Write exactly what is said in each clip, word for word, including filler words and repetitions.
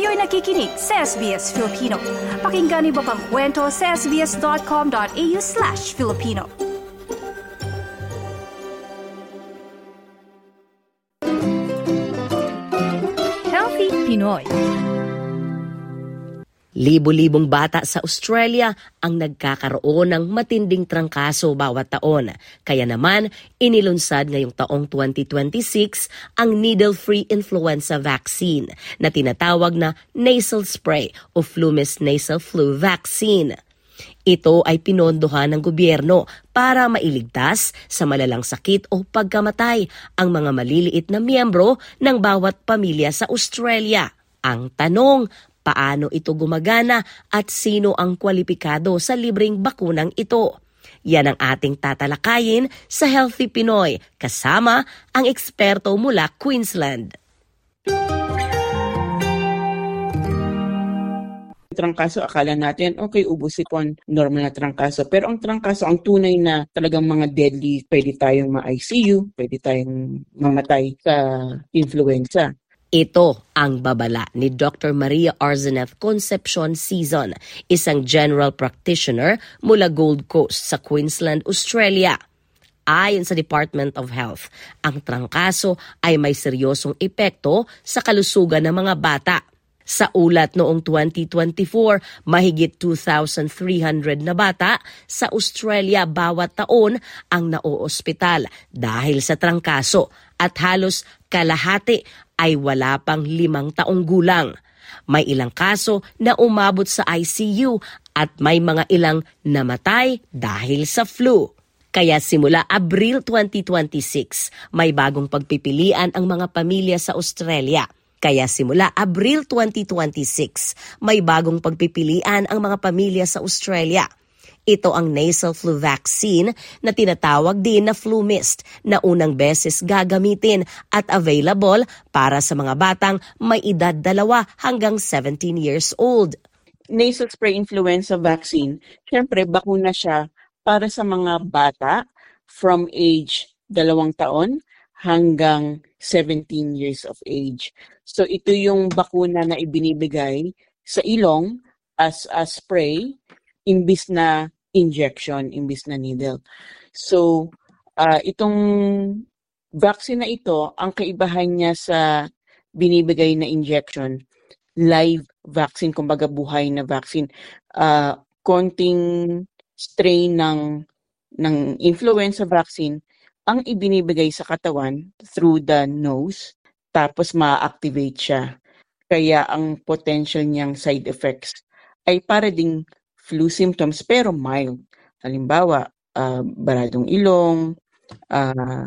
Kayo'y nakikinig sa S B S Filipino. Pakinggan niyo pa ang kwento sa sbs.com.au slash Filipino. Healthy Pinoy. Libo-libong bata sa Australia ang nagkakaroon ng matinding trangkaso bawat taon. Kaya naman, inilunsad ngayong taong twenty twenty-six ang needle-free influenza vaccine na tinatawag na nasal spray o Flumis Nasal Flu Vaccine. Ito ay pinondohan ng gobyerno para mailigtas sa malalang sakit o pagkamatay ang mga maliliit na miyembro ng bawat pamilya sa Australia. Ang tanong, paano ito gumagana at sino ang kwalipikado sa libreng bakunang ito? Yan ang ating tatalakayin sa Healthy Pinoy kasama ang eksperto mula Queensland. Trangkaso, akala natin, okay, ubo-sipon, normal na trangkaso. Pero ang trangkaso, ang tunay na talagang mga deadly, pwede tayong ma-I C U, pwede tayong mamatay sa influenza. Ito ang babala ni Doctor Maria Arzeneth Concepcion Season, isang general practitioner mula Gold Coast sa Queensland, Australia. Ayon sa Department of Health, ang trangkaso ay may seryosong epekto sa kalusugan ng mga bata. Sa ulat noong twenty twenty-four, mahigit two thousand three hundred na bata sa Australia bawat taon ang naoospital dahil sa trangkaso at halos kalahati ay wala pang limang taong gulang. May ilang kaso na umabot sa I C U at may mga ilang namatay dahil sa flu. Kaya simula Abril twenty twenty-six, may bagong pagpipilian ang mga pamilya sa Australia. Kaya simula Abril twenty twenty-six, may bagong pagpipilian ang mga pamilya sa Australia. Ito ang nasal flu vaccine na tinatawag din na Flumist na unang beses gagamitin at available para sa mga batang may edad dalawa hanggang seventeen years old. Nasal spray influenza vaccine, syempre bakuna siya para sa mga bata from age dalawang taon hanggang seventeen years of age. So ito yung bakuna na ibinibigay sa ilong as a spray imbis na injection, imbis na needle. So, uh, itong vaccine na ito, ang kaibahan niya sa binibigay na injection, live vaccine, kumbaga buhay na vaccine. Uh, konting strain ng, ng influenza vaccine, ang ibinibigay sa katawan through the nose, tapos ma-activate siya. Kaya ang potential niyang side effects ay para ding flu symptoms pero mild. Halimbawa, uh, baradong ilong, uh,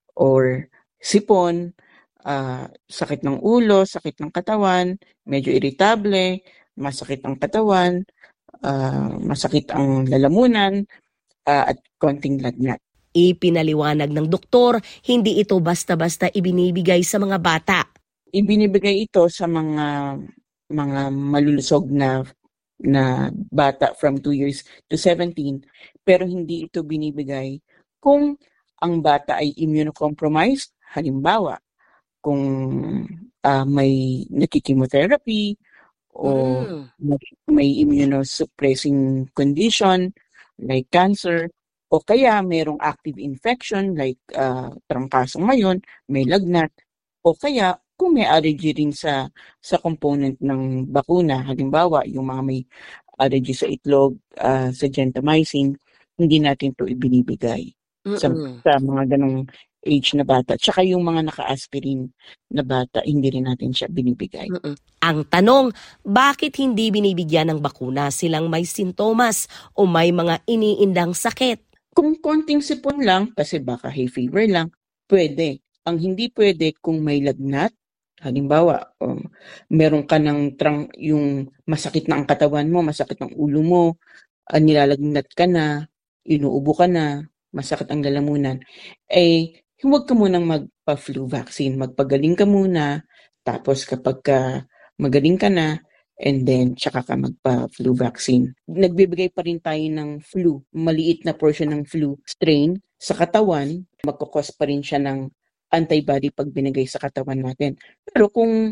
or sipon, uh, sakit ng ulo, sakit ng katawan, medyo irritable, masakit ang katawan, uh, masakit ang lalamunan, uh, at konting lagnat. Ipinaliwanag ng doktor, hindi ito basta-basta ibinibigay sa mga bata. Ibinibigay ito sa mga mga malulusog na na bata from two years to seventeen, pero hindi ito binibigay kung ang bata ay immunocompromised, halimbawa kung uh, may nakikimotherapy o mm. may immunosuppressing condition like cancer, o kaya mayroong active infection like uh, trangkasong ngayon, may lagnat, o kaya kung may allergy rin sa sa component ng bakuna, halimbawa yung mga may allergy sa itlog, uh, sa gentamicin, hindi natin to ibinibigay sa, sa mga ganong age na bata. Tsaka yung mga naka-aspirin na bata, hindi rin natin siya binibigay. Mm-mm. Ang tanong, bakit hindi binibigyan ng bakuna silang may sintomas o may mga iniindang sakit? Kung konting sipon lang, kasi baka hay fever lang, pwede. Ang hindi pwede kung may lagnat, halimbawa, um, meron ka ng trang, yung masakit na ang katawan mo, masakit ang ulo mo, uh, nilalagnat ka na, inuubo ka na, masakit ang lalamunan, eh, huwag ka munang magpa-flu vaccine. Magpagaling ka muna, tapos kapag ka magaling ka na, and then tsaka ka magpa-flu vaccine. Nagbibigay pa rin tayo ng flu, maliit na portion ng flu strain sa katawan, magkukos pa rin siya ng antibody pag binigay sa katawan natin. Pero kung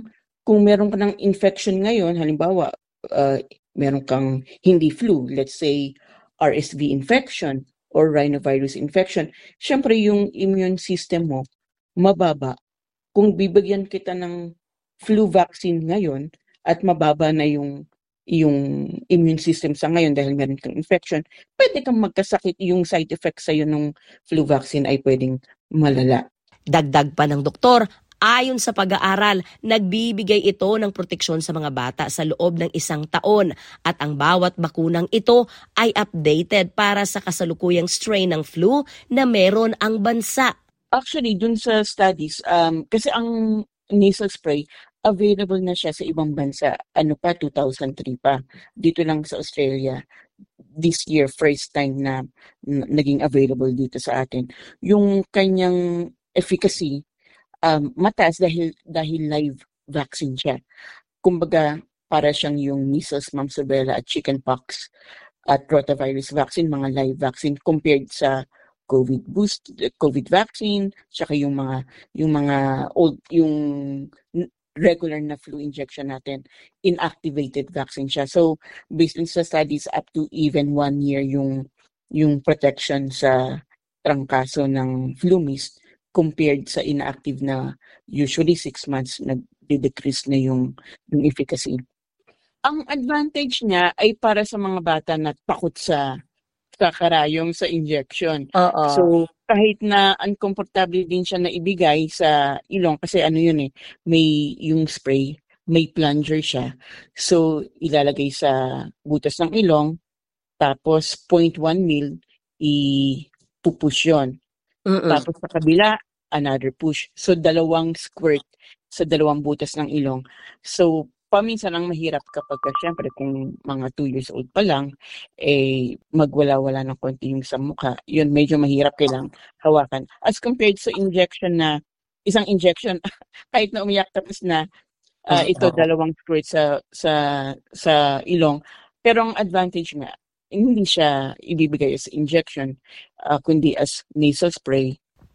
kung meron ka ng infection ngayon, halimbawa, uh, meron kang hindi flu, let's say R S V infection or rhinovirus infection, syempre yung immune system mo mababa. Kung bibigyan kita ng flu vaccine ngayon at mababa na yung yung immune system sa ngayon dahil meron kang infection, pwede kang magkasakit. Yung side effects sa'yo ng flu vaccine ay pwedeng malala. Dagdag pa ng doktor, ayon sa pag-aaral, nagbibigay ito ng proteksyon sa mga bata sa loob ng isang taon at ang bawat bakunang ito ay updated para sa kasalukuyang strain ng flu na meron ang bansa. Actually, dun sa studies, um, kasi ang nasal spray, available na siya sa ibang bansa. Ano pa, two thousand three pa. Dito lang sa Australia. This year, first time na n- naging available dito sa atin. Yung kanyang efficacy, um, mataas dahil, dahil live vaccine siya. Kumbaga, para siyang yung measles, mumps, rubella at chickenpox at rotavirus vaccine, mga live vaccine compared sa COVID boost, COVID vaccine, tsaka yung mga yung mga old yung regular na flu injection natin, inactivated vaccine siya. So based on sa studies, up to even one year yung yung protection sa trangkaso ng flu mist compared sa inactive na usually six months nag-decrease na yung yung efficacy. Ang advantage niya ay para sa mga bata na takot sa sa karayom, sa injection. Oo. So, kahit na uncomfortable din siya na ibigay sa ilong, kasi ano yun eh, may yung spray, may plunger siya. So, ilalagay sa butas ng ilong, tapos zero point one mil, ipupush yun. Mm-mm. Tapos sa kabila, another push. So, dalawang squirt sa dalawang butas ng ilong. So, paminsan ang mahirap kapag syempre kung mga two years old pa lang, eh magwala-wala ng konti yung sa mukha. Yun, medyo mahirap kailang hawakan. As compared sa injection na, isang injection, kahit na umiyak tapos na, uh, ito dalawang squirt sa, sa, sa ilong. Pero ang advantage nga, hindi siya ibibigay as injection, uh, kundi as nasal spray.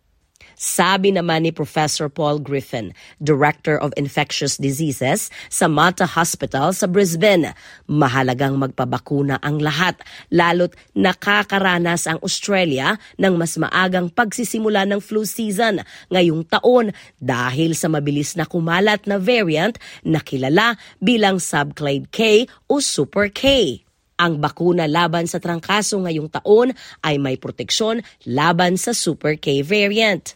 Sabi naman ni Professor Paul Griffin, Director of Infectious Diseases sa Mata Hospital sa Brisbane, mahalagang magpabakuna ang lahat, lalo't nakakaranas ang Australia ng mas maagang pagsisimula ng flu season ngayong taon dahil sa mabilis na kumalat na variant na kilala bilang subclade K o Super K. Ang bakuna laban sa trangkaso ngayong taon ay may proteksyon laban sa Super K variant.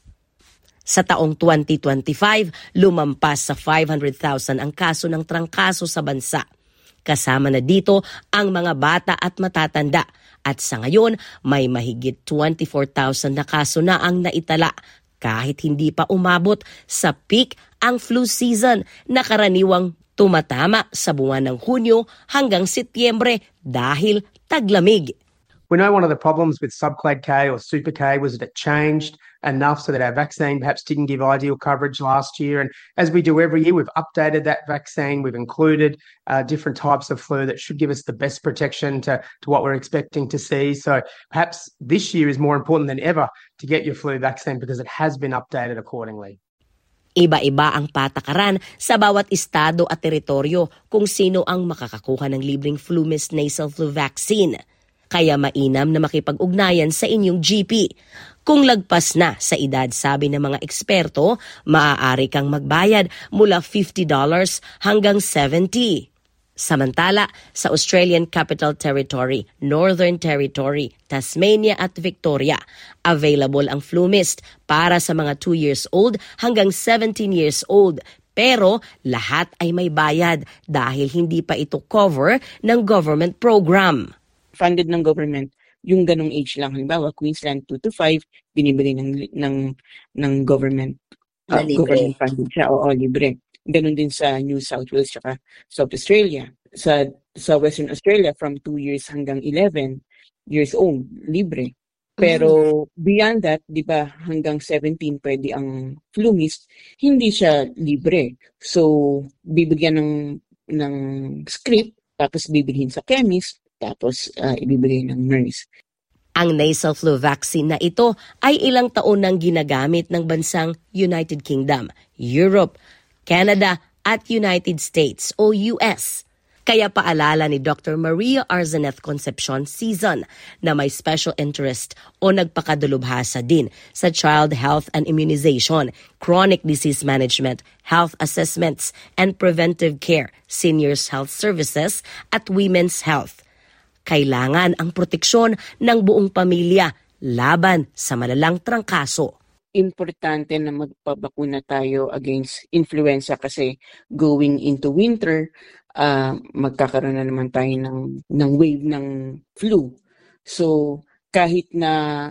Sa taong twenty twenty-five, lumampas sa five hundred thousand ang kaso ng trangkaso sa bansa. Kasama na dito ang mga bata at matatanda. At sa ngayon, may mahigit twenty-four thousand na kaso na ang naitala kahit hindi pa umabot sa peak ang flu season na karaniwang tumatama sa buwan ng Hunyo hanggang Setyembre dahil taglamig. We know one of the problems with subclade K or Super K was that it changed enough so that our vaccine perhaps didn't give ideal coverage last year. And as we do every year, we've updated that vaccine. We've included uh, different types of flu that should give us the best protection to, to what we're expecting to see. So perhaps this year is more important than ever to get your flu vaccine because it has been updated accordingly. Iba-iba ang patakaran sa bawat estado at teritoryo kung sino ang makakakuha ng libreng FluMist nasal flu vaccine. Kaya mainam na makipag-ugnayan sa inyong G P. Kung lagpas na sa edad, sabi ng mga eksperto, maaari kang magbayad mula fifty dollars hanggang seventy dollars. Samantala, sa Australian Capital Territory, Northern Territory, Tasmania at Victoria, available ang FluMist para sa mga two years old hanggang seventeen years old. Pero lahat ay may bayad dahil hindi pa ito cover ng government program. Funded ng government, yung ganong age lang. Halimbawa, Queensland two to five, binibili ng ng ng government. Uh, government funded siya, oo, libre. Ganon din sa New South Wales at South Australia. Sa sa Western Australia, from two years hanggang eleven years old, libre. Pero beyond that, di ba, hanggang seventeen pwede ang FluMist, hindi siya libre. So, bibigyan ng ng script, tapos bibilhin sa chemist, tapos uh, ibibigay ng nurse. Ang nasal flu vaccine na ito ay ilang taon nang ginagamit ng bansang United Kingdom, Europe, Canada at United States o U S. Kaya paalala ni Doctor Maria Arzeneth Concepcion Season na may special interest o nagpakadulubhasa din sa child health and immunization, chronic disease management, health assessments, and preventive care, seniors health services, at women's health. Kailangan ang proteksyon ng buong pamilya laban sa malalang trangkaso. Importante na magpabakuna tayo against influenza kasi going into winter, uh, magkakaroon na naman tayo ng, ng wave ng flu. So kahit na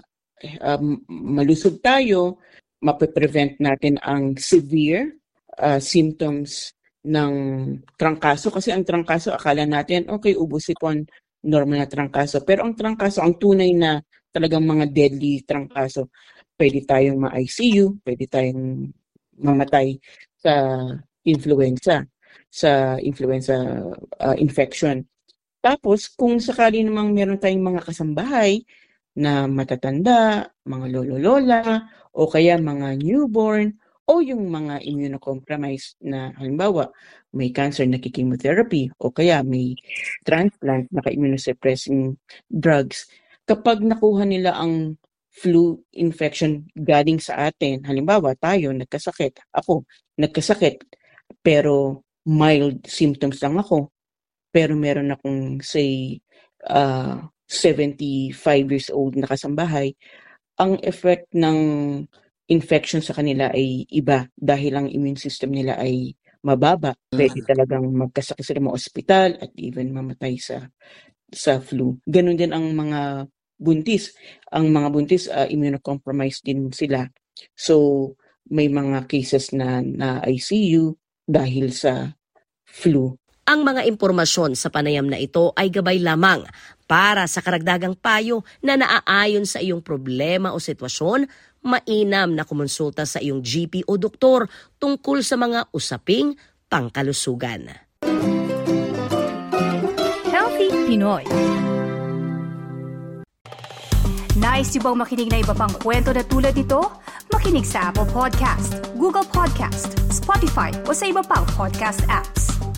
um, malusog tayo, mape-prevent natin ang severe uh, symptoms ng trangkaso. Kasi ang trangkaso, akala natin, okay, ubo-sipon, normal na trangkaso. Pero ang trangkaso, ang tunay na talagang mga deadly trangkaso, pwede tayong ma-I C U, pwede tayong mamatay sa influenza, sa influenza uh, infection. Tapos, kung sakali namang meron tayong mga kasambahay na matatanda, mga lolo-lola, o kaya mga newborn, o yung mga immunocompromised na halimbawa, may cancer na chemotherapy, o kaya may transplant na immunosuppressing drugs, kapag nakuha nila ang flu infection galing sa atin, halimbawa tayo nagkasakit, ako nagkasakit, pero mild symptoms lang ako, pero meron akong say uh, seventy-five years old na kasambahay, ang effect ng infection sa kanila ay iba dahil ang immune system nila ay mababa. Pwede talagang magkasakit sila sa ospital at even mamatay sa sa flu. Ganon din ang mga buntis. Ang mga buntis, uh, immunocompromised din sila. So, may mga cases na na I C U dahil sa flu. Ang mga impormasyon sa panayam na ito ay gabay lamang para sa karagdagang payo na naaayon sa iyong problema o sitwasyon. Mainam na kumonsulta sa iyong G P o doktor tungkol sa mga usaping pangkalusugan. Healthy Pinoy. Nice yung bang makinig na iba pang kwento na tulad ito? Makinig sa Apple Podcast, Google Podcast, Spotify o sa iba pang podcast apps.